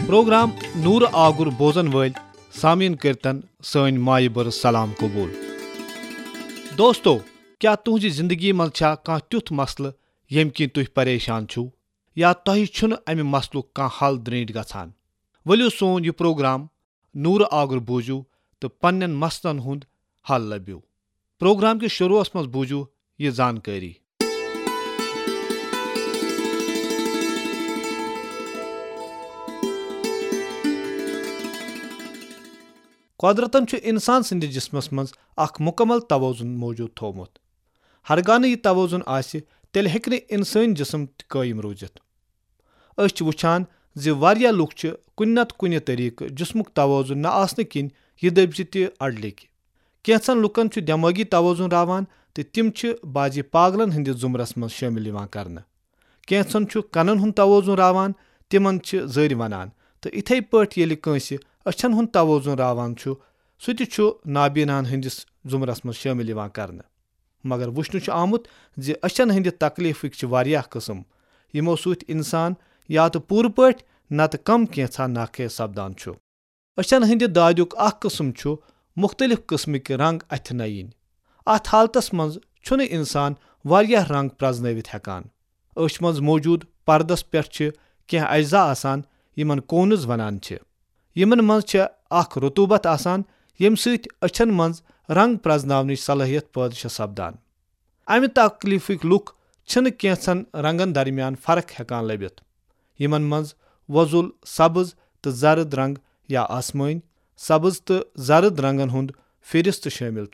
Programme नूर आगुर बोजन वल सामीन करतन सन माय बर सलाम कबूल। दोस्तो, क्या तुहज जिंदगी मज कह तुथ मसल यम कि तुह परेशान छु या तह छुन अमि मसलुक कह हल द्रेंट गछान? वलियो सोन यह प्रोग्राम नूर आगुर बूझू तो पन्न मसलन हुंद हल लभ्यू। प्रोग्राम के शुरुआस मज बूझू यह जानकारी। कुदरतन इंसान संद जिस्मस मज अख मुकम्मल तवजुन मौजूद थोमुत। हरगान यह तवजुन आसि तेल हेक इंसानी जिस्म कायम रूजित। अस वुछान जि वारिया लुक कुन नत कुन तरीक जिस्मुक तवजुन न आसने किन यह दबि त अड़लिक। कैंसन लुकन दिमागी तवजुन रावान तो तिम बाजी पागलन हंदिस जुमरस मज शामिल करन। कैंसन कनन हुंद तवजुन रावान, तिमन जर वनान, तो इथे पट येलि कंसि अछन हुंद तवजुन रावान सु तु नाबीनान हंदिस जुमरस मज शामिल करन। मगर वुछन आमुत जि अछन हंद तकलीफिक वारियाह किस्म यमो सत इंसान या तो पूर पट नत कम कैंसा नाखे सपदान। अछन हंद दाद्युक अख किस्म मुख्तलिफ किस्मिक रंग अथ नयन। अत हालतस मज छुन इंसान वारियाह रंग प्रजनवित हेकान। अछ मज मौजूद पर्दस पेठ कह अज्जा आसान यमन कोन्स वनान। यमन मज अख रुतूबत आसान यम सत अछन मज रंग प्रजनावनिच सलाहियत पैदा सपदान। अमि तकलीफिक लुक छन कैंसन रंगन दरमियान फर्क हेकान लबित। यमन मज वजुल सब्ज तो जर्द रंग या आसमानी, सब्ज तो जर्द रंगन हुंद फिरिस्त शामिल।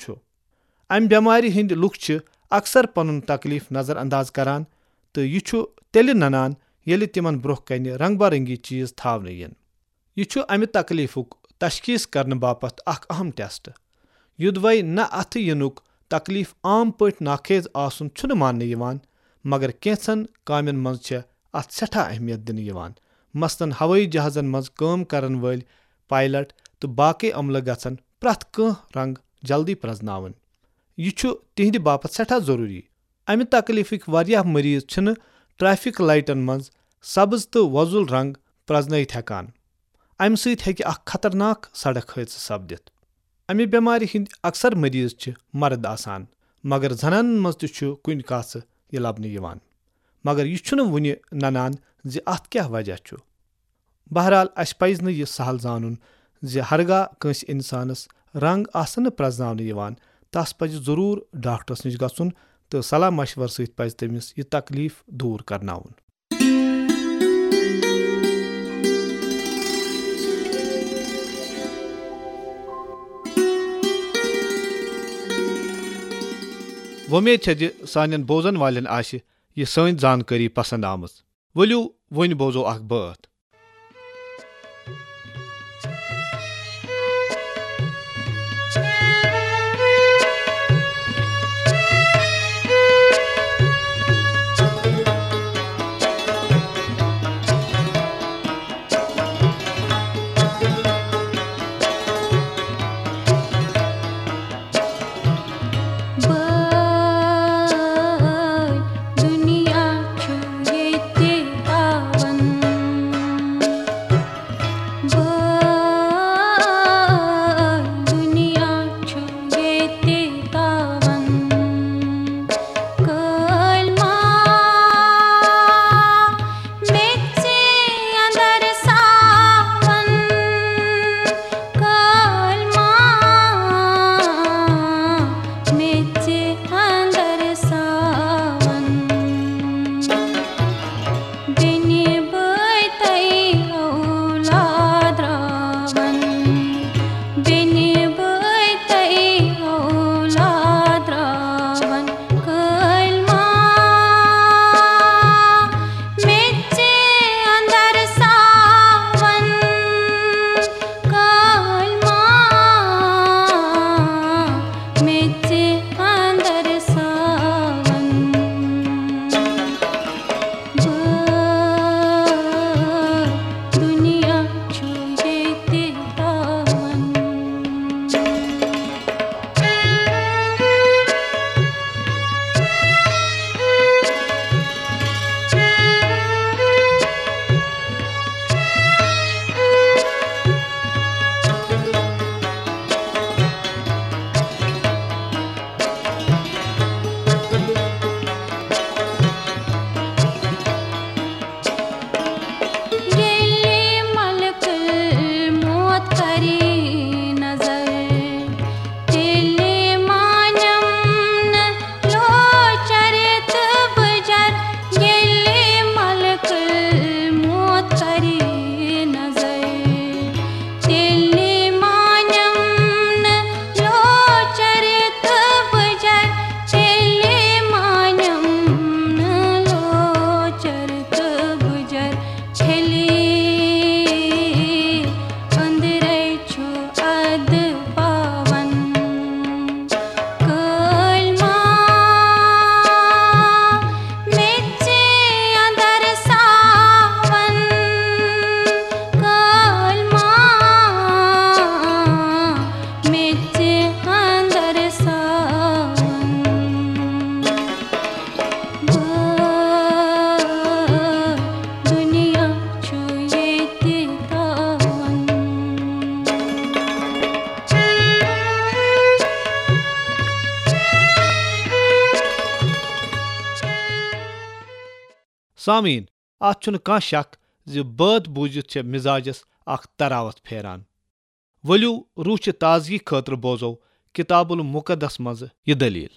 अमि बेमारी हंद लुक अक्सर पनुन तकलीफ नजर अंदाज करान तो यह तेल ननान येलि तिमन ब्रोह कन रंग बरंगी चीज थावन यन। यह अमि तकलीफुक तशखीस करने बापत अख अहम टेस्ट। युदवै न अथ यनुक तकलीफ आम पट नाखेज आसन छुन मानने यवान, मगर कैंसन कामन मज अथ सठा अहमियत दिन यवान। मसलन हवाई जहाजन मज काम करन वल पायलट तो बाकी अमल गछन प्रथ कह रंग जल्दी प्रजनावन। यह तिहंद बापत सठा जरूरी। अमि तकलीफिक वारियाह मरीज छन ट्रैफिक लाइटन मज सब्ज तो वजुल रंग प्रजनयित हेकान। अमि सत हेकि अख खतरनाक सड़क हादसा सपदित। अमि बेमारी हंद अक्सर मरीज मर्द आसान, मगर जनान मज तो कुन कस यह लबन यवान। मगर यह वुनि ननान जि अत क्या वजह। बहरहाल अस पज यह सहल जानन जि हरगा कंस इंसानस रंग आसन प्रजनावन यवान तस पज जरूर डॉक्टरस निश गछुन तो सलाह मशवर सत पज तमिस यह तकलीफ दूर करनाउन। वमेद छे जि सानन बोजन वालन आशि यह सन जानकारी पसंद आमज। वलियो वन बोजो अख बात। سامعین، اتھ چھُنہٕ کانٛہہ شک زِ بٲتھ بوٗزِتھ چھےٚ مِزاجس اکھ تراوت پھیران۔ ؤلِو روٗحچہِ تازگی خٲطرٕ بوزو کِتاب المقدس منٛز یہِ دٔلیٖل۔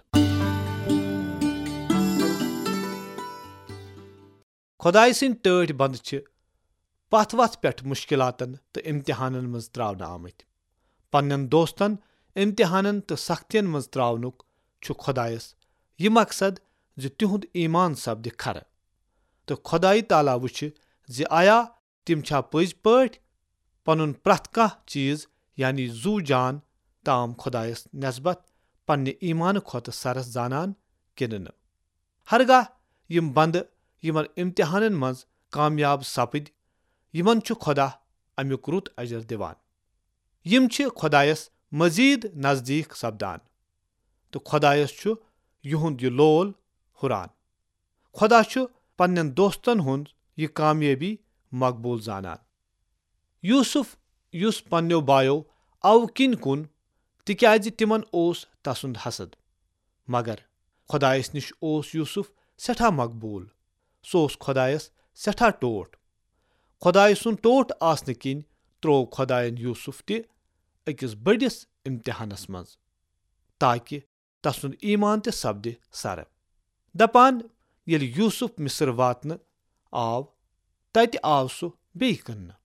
خۄداے سٕنٛدۍ ٹٲٹھۍ بنٛد چھِ پتھ وتھ پٮ۪ٹھ مُشکِلاتن تہٕ اِمتِحانن منٛز تراونہٕ آمٕتۍ۔ پننٮ۪ن دوستن اِمتِحانن تہٕ سختین منٛز تراونُک چھُ خۄدایس یہِ مقصد زِ تِہُنٛد ایمان سپدِ کھرٕ تہٕ خۄدایہِ تعالیٰ وٕچھِ زِ آیا تِم چھا پٔزۍ پٲٹھۍ پنُن پرٛٮ۪تھ کانٛہہ چیٖز یعنی زُو جان تام خۄدایس نسبت پننہِ ایمانہٕ کھۄتہٕ سرس زانان کِنہٕ نہٕ۔ ہرگاہ یِم بنٛدٕ یِمن اِمتِحانن منٛز کامیاب سپٕدۍ یِمن چھُ خۄدا امیُک رُت اجر دِوان۔ یِم چھِ خۄدایس مزیٖد نزدیٖک سپدان تہٕ خۄدایس چھُ یِہُنٛد یہِ لول ہُران۔ خۄدا چھُ پننٮ۪ن دوستن ہُنٛد یہِ کامیٲبی مقبوٗل زانان۔ یوٗسف یُس پننیو بایو اوٕ کِنۍ کُن تِکیازِ تِمن اوس تسُنٛد حسد، مگر خۄدایس نِش اوس یوٗسف سٮ۪ٹھاہ مقبوٗل۔ سُہ اوس خۄدایس سٮ۪ٹھاہ ٹوٹھ۔ خۄدایہِ سُنٛد ٹوٹھ آسنہٕ کِنۍ تروو خۄداین یوٗسف تہِ أکِس بٔڑِس اِمتِحانس منٛز تاکہِ تسُنٛد ایمان تہِ سپدِ سرٕ۔ دپان ییٚلہِ یوٗسف مصر واتنہٕ آو تتہِ آو سُہ بیٚیہِ کٕننہٕ۔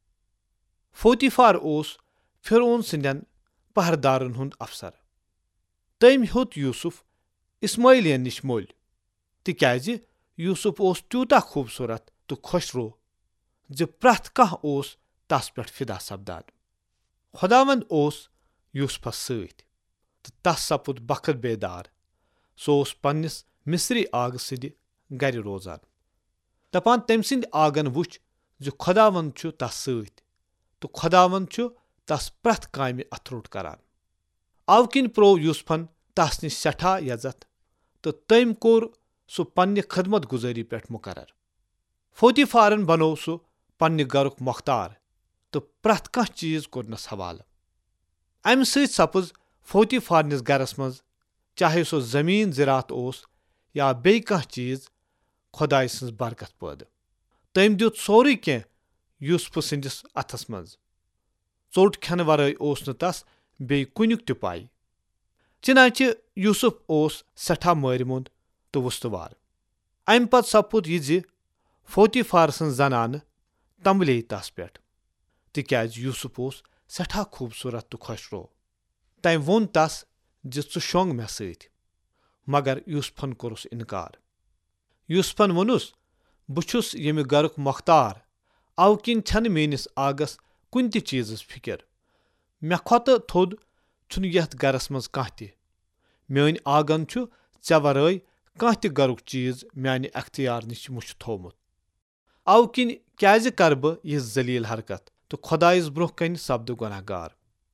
فوتیفار اوس فرعون سٕنٛدٮ۪ن پہردارن ہُنٛد افسر۔ تٔمۍ ہیوٚت یوٗسف اسماعیلین نِش مٔلۍ تِکیازِ یوٗسف اوس تیوٗتاہ خوٗبصوٗرت تہٕ خۄشرو زِ پرٛٮ۪تھ کانٛہہ اوس تس پٮ۪ٹھ فِدا سپدان۔ خۄداوند اوس یوٗسفس سۭتۍ تہٕ تس سپُد بخت بیدار۔ سُہ اوس پننِس مصری آگہٕ سٕنٛدِ گرِ روزان۔ دپان تٔمۍ سٕنٛدِ آگن وُچھ زِ خۄداوند چھُ تس سۭتۍ تہٕ خۄداوند چھُ تس پرٛٮ۪تھ کامہِ اتھروٚٹ کران۔ اوٕ کِنۍ پروو یوٗسفن تس نِش سٮ۪ٹھاہ یزت تہٕ تٔمۍ کوٚر سُہ پننہِ خدمت گُزٲری پٮ۪ٹھ مُقرر۔ فوتیفارن بنوو سُہ پننہِ گرُک مۄختار تہٕ پرٛٮ۪تھ کانٛہہ چیٖز کوٚرنس حوالہٕ۔ امہِ سۭتۍ سپٕز فوتیفارنِس گرس منٛز چاہے سُہ زمیٖن زِراعت اوس یا بیٚیہِ کانٛہہ چیٖز خۄداے سٕنٛز برکت پٲدٕ۔ تٔمۍ دیُت سورُے کینٛہہ یوٗسفہٕ سٕنٛدِس اتھس منٛز۔ ژوٚٹ کھٮ۪نہٕ ورٲے اوس نہٕ تس بیٚیہِ کُنیُک تہِ پاے، چنانچہِ یوٗسف اوس سٮ۪ٹھاہ مٲرِمُنٛد تہٕ وُستوار۔ امہِ پتہٕ سپُد یہِ زِ فوتیفار سٕنٛز زنانہٕ تنبلے تس پٮ۪ٹھ تِکیازِ یوٗسف اوس سٮ۪ٹھاہ خوٗبصوٗرت تہٕ خۄشرو۔ تٔمۍ ووٚن تس زِ ژٕ شۄنٛگ مےٚ سۭتۍ، مگر یوٗسفن کوٚرُس اِنکار۔ یوٗسفن ووٚنُس بہٕ چھُس ییٚمہِ گرُک مۄختار، اوٕ کِنۍ چھنہٕ میٲنِس آگس کُنہِ تہِ چیٖزٕچ فِکر۔ مےٚ کھۄتہٕ تھوٚد چھُنہٕ یتھ گرس منٛز کانٛہہ تہِ۔ میٲنۍ آنگن چھُ ژےٚ ورٲے کانٛہہ تہِ گرُک چیٖز میانہِ اختیار نِش مُشت تھوٚومُت۔ اوٕ کِنۍ کیازِ کرٕ بہٕ یہِ ذلیل حرکت تہٕ خۄدایس برونٛہہ کنہِ سپدٕ گۄناہ گار۔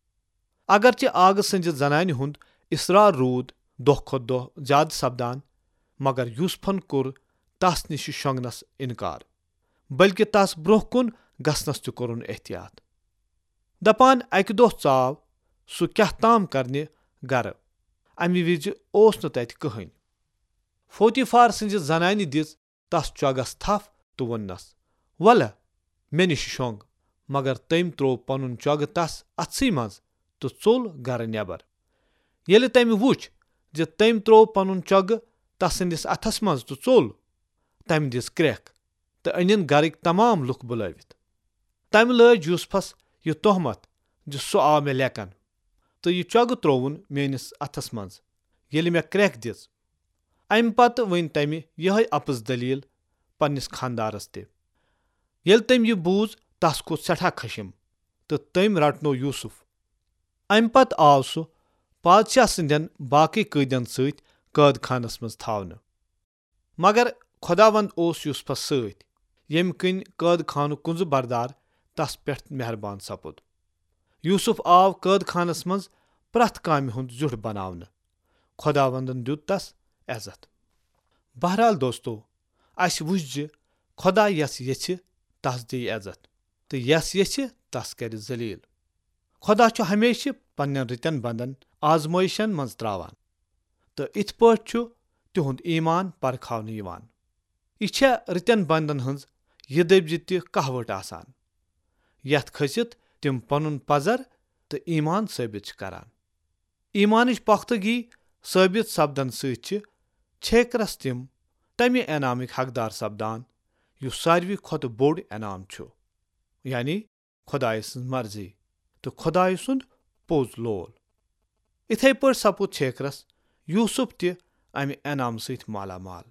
اگرچہِ آگہٕ سٕنٛزِ زنانہِ ہُنٛد اصرار روٗد دۄہ کھۄتہٕ دۄہ زیادٕ سپدان، مگر یوٗسفن کوٚر تس نِش شۄنٛگنس اِنکار، بٔلکہِ تس برونٛہہ کُن گژھنس تہِ کوٚرُن احتیاط۔ دپان اکہِ دۄہ ژاو سُہ کیاہ تام کرنہِ گرٕ۔ امہِ وِزِ اوس نہٕ تتہِ کٕہٕنۍ۔ فوتیفار سٕنٛزِ زنانہِ دِژ تس چۄگس تھپھ تہٕ ووٚننس ولہٕ مےٚ نِش شۄنٛگ، مگر تٔمۍ تروو پنُن چۄگہٕ تس اتھسٕے منٛز تہٕ ژوٚل گرٕ نٮ۪بر۔ ییٚلہِ تٔمۍ وُچھ زِ تٔمۍ تروو پنُن چۄگہٕ تسٕنٛدِس اتھس منٛز تہٕ ژوٚل، تٔمۍ دِژ کرٛٮ۪کھ تہٕ أنِن گرٕکۍ تمام لُکھ بُلٲوِتھ۔ تٔمۍ لٲج یوٗسفس یہِ تۄہمت زِ سُہ آو مےٚ لیکن تہٕ یہِ چۄگہٕ ترووُن میٲنِس اتھس منٛز ییٚلہِ مےٚ کرٛٮ۪کھ دِژ۔ امہِ پتہٕ ؤنۍ تٔمہِ یِہے اپٕز دٔلیٖل پننِس خانٛدارس تہِ۔ ییٚلہِ تٔمۍ یہِ بوٗز تس کھوٚت سٮ۪ٹھاہ خشم تہٕ تٔمۍ رٹنوو یوٗسف۔ امہِ پتہٕ آو سُہ بادشاہ سٕنٛدٮ۪ن باقٕے قٲدٮ۪ن سۭتۍ قٲد خانس منٛز تھاونہٕ۔ مگر خۄداوند اوس یوٗسفس سۭتۍ، ییٚمہِ کِنۍ قٲد خانُک کنٛزٕ بردار تس پٮ۪ٹھ مہربان سپُد۔ یوٗسف آو قٲد خانس منٛز پرٛٮ۪تھ کامہِ ہُنٛد زیُٹھ بناونہٕ۔ خۄداوندن دیُت تس عزت۔ بہرحال دوستو، اسہِ وُچھ زِ خۄدا یس یژھِ تس دِیہِ عزت تہٕ یس یژھِ تس کرِ ذلیل۔ خۄدا چھُ ہمیشہِ پننٮ۪ن رٕتٮ۪ن بنٛدن آزمٲیشن منٛز تراوان تہٕ اِتھ پٲٹھۍ چھُ تِہُنٛد ایمان پرکھاونہٕ یِوان۔ यह रितन बंदन हंज यह दबज तहवट आसान यथ खसित तिम पनुन पजर तो ईमान साबित करान। ईमानिच पख्तगी साबित सपदन छेकरस तिम तमि इनामिक हकदार सपदान युस सारवी खोत बोड़ इनाम छु, यानी खुदाय सन्ज मर्जी तो खुदाय सुंद पोज लोल। इथे पर सपुद छेकरस यूसुफ ति अमि इनाम सहित माला माल।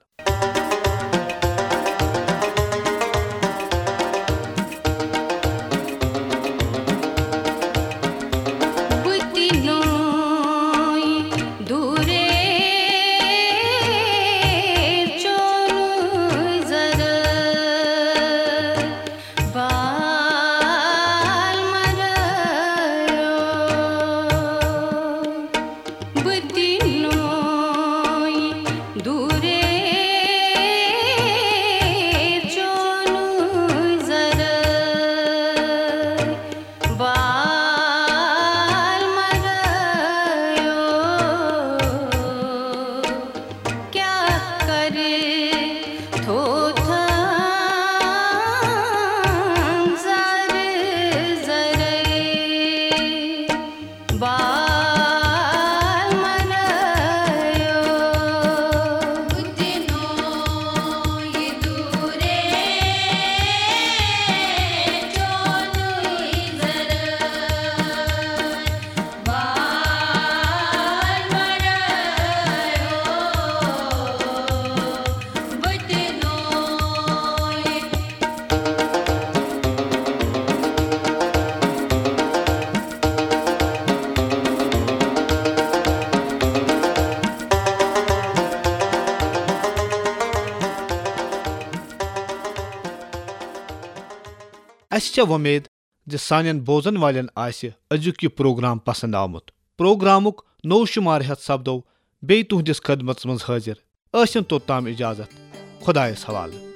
अस वमेद ज सान बोजन वालन अजुक यह प्रोग्राम पसंद आमुत। प्रोग्रामुक नौ शुमार हेत सपदो बे तुहदिस खदमत मज हाजिर। आसिन तोत्ताम इजाजत। खुदायस हवाले।